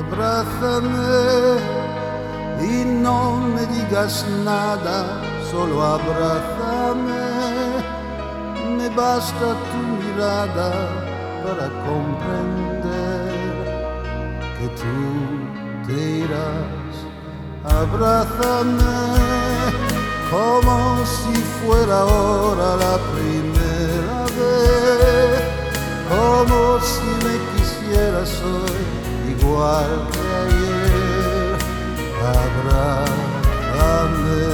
Abrázame y no me digas nada, solo abrázame. Me basta tu mirada para comprender que tú te irás. Abrázame como si fuera ahora la primera vez, como si me quisieras hoy igual que ayer. Abrázame.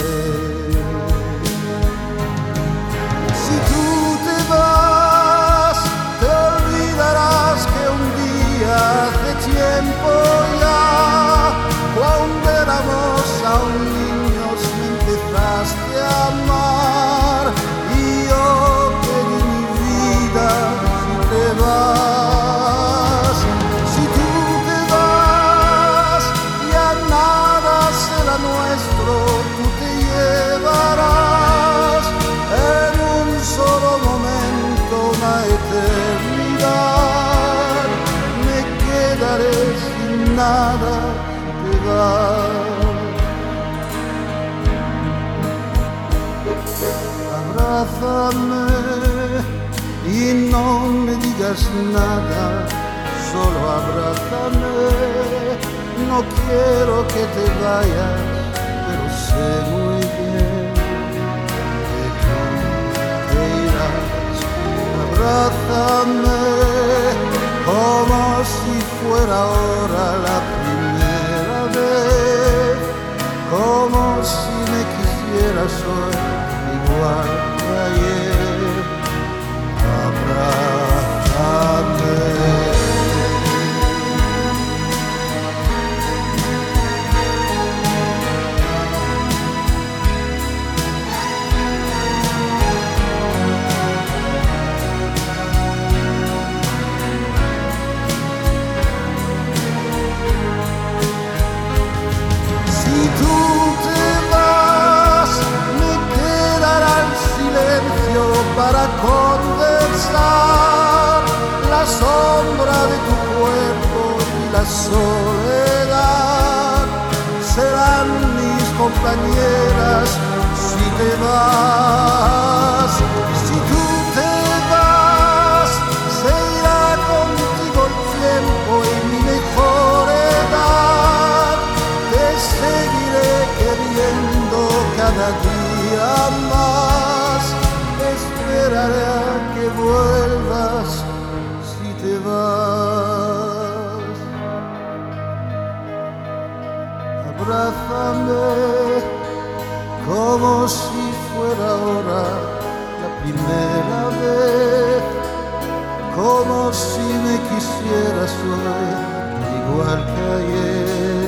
Si tú te vas, te olvidarás que un día hace tiempo ya, cuando éramos aún niños, me empezaste a amar, y yo te di mi vida. Si te vas, si tú te vas, ya nada será nuestro, tú te llevarás en un solo momento una eternidad. Me quedaré sin nada, te vas. Abrázame y no me digas nada, solo abrázame. No quiero que te vayas, pero sé muy bien que tú te irás. Abrázame como si fuera ahora la primera vez, como si me quisieras hoy igual que ayer. Abrázame. Si tú te vas, me quedará el silencio para conversar, la sombra de tu cuerpo y la soledad serán mis compañeras. Si te vas, si tú te vas, se irá contigo el tiempo y mi mejor edad. Te seguiré queriendo cada día más, esperaré a que vuelvas si te vas. Abrázame como si fuera ahora la primera vez, como si me quisieras hoy igual que ayer.